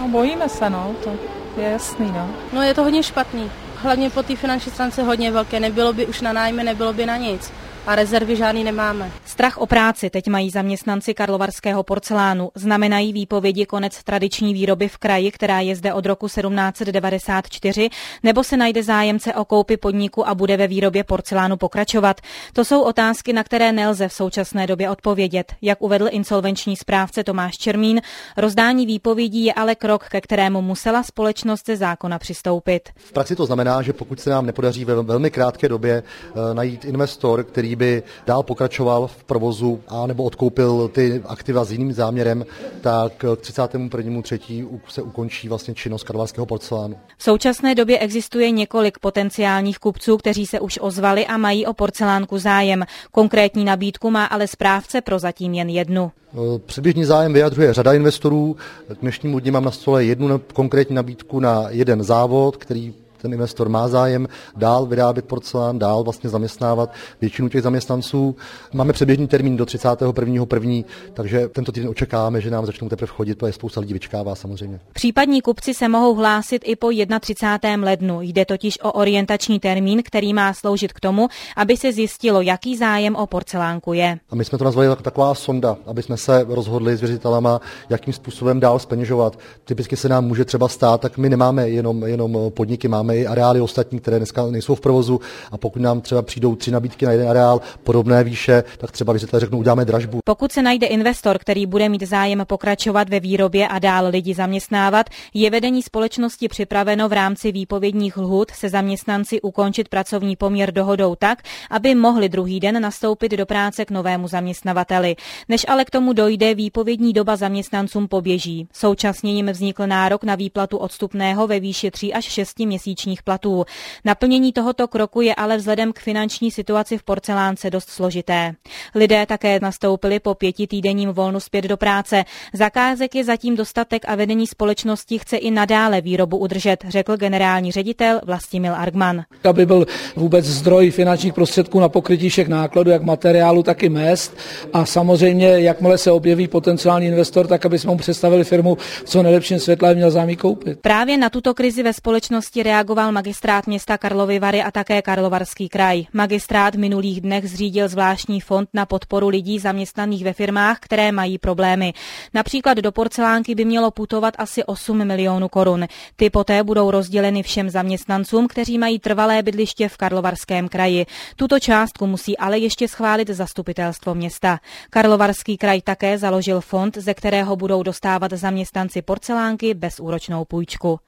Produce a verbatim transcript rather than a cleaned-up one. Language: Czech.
bojíme se, no, to je jasný, no. No je to hodně špatný. Hlavně po té finanční stránce hodně velké. Nebylo by už na nájmy, nebylo by na nic. A rezervy žádný nemáme. Strach o práci teď mají zaměstnanci karlovarského porcelánu. Znamenají výpovědi konec tradiční výroby v kraji, která je zde od roku sedmnáct set devadesát čtyři, nebo se najde zájemce o koupi podniku a bude ve výrobě porcelánu pokračovat. To jsou otázky, na které nelze v současné době odpovědět. Jak uvedl insolvenční správce Tomáš Čermín, rozdání výpovědí je ale krok, ke kterému musela společnost ze zákona přistoupit. V praxi to znamená, že pokud se nám nepodaří ve velmi krátké době najít investor, který by dál pokračoval v provozu a nebo odkoupil ty aktiva s jiným záměrem, tak k třicátému prvnímu třetímu se ukončí vlastně činnost karlovarského porcelánu. V současné době existuje několik potenciálních kupců, kteří se už ozvali a mají o porcelánku zájem. Konkrétní nabídku má ale správce prozatím jen jednu. Předběžný zájem vyjadřuje řada investorů. K dnešnímu dni mám na stole jednu konkrétní nabídku na jeden závod, který ten investor má zájem dál vyrábět porcelán, dál vlastně zaměstnávat většinu těch zaměstnanců. Máme předběžný termín do třicátého prvního prvního takže tento týden očekáváme, že nám začnou teprve chodit, protože spousta lidí vyčkává samozřejmě. Případní kupci se mohou hlásit i po třicátého prvního lednu. Jde totiž o orientační termín, který má sloužit k tomu, aby se zjistilo, jaký zájem o porcelánku je. A my jsme to nazvali jako taková sonda, aby jsme se rozhodli s věřitelama, jakým způsobem dál zpeněžovat. Typicky se nám může třeba stát, tak my nemáme jenom, jenom podniky, máme i areály ostatní, které dneska nejsou v provozu, a pokud nám třeba přijdou tři nabídky na jeden areál podobné výše, tak třeba věřitelé řeknou, uděláme dražbu. Pokud se najde investor, který bude mít zájem pokračovat ve výrobě a dál lidi zaměstnávat, je vedení společnosti připraveno v rámci výpovědních lhůt se zaměstnanci ukončit pracovní poměr dohodou tak, aby mohli druhý den nastoupit do práce k novému zaměstnavateli. Než ale k tomu dojde, výpovědní doba zaměstnancům poběží. Současně jim vznikl nárok na výplatu odstupného ve výši tří až šesti měsíčních platů. Naplnění tohoto kroku je ale vzhledem k finanční situaci v porcelánce dost složité. Lidé také nastoupili po pětitýdenním volnu zpět do práce. Zakázek je zatím dostatek a vedení společnosti chce i nadále výrobu udržet, řekl generální ředitel Vlastimil Argman. Aby byl vůbec zdroj finančních prostředků na pokrytí všech nákladů, jak materiálu, tak i mezd, a samozřejmě, jakmile se objeví potenciální investor, tak aby jsme mu představili firmu v co nejlepším světle, měl zájem koupit. Právě na tuto krizi ve společnosti reagoval magistrát města Karlovy Vary a také Karlovarský kraj. Magistrát v minulých dnech zřídil zvláštní fond na podporu lidí zaměstnaných ve firmách, které mají problémy. Například do porcelánky by mělo putovat asi osm milionů korun. Ty poté budou rozděleny všem zaměstnancům, kteří mají trvalé bydliště v Karlovarském kraji. Tuto částku musí ale ještě schválit zastupitelstvo města. Karlovarský kraj také založil fond, ze kterého budou dostávat zaměstnanci porcelánky bezúročnou půjčku.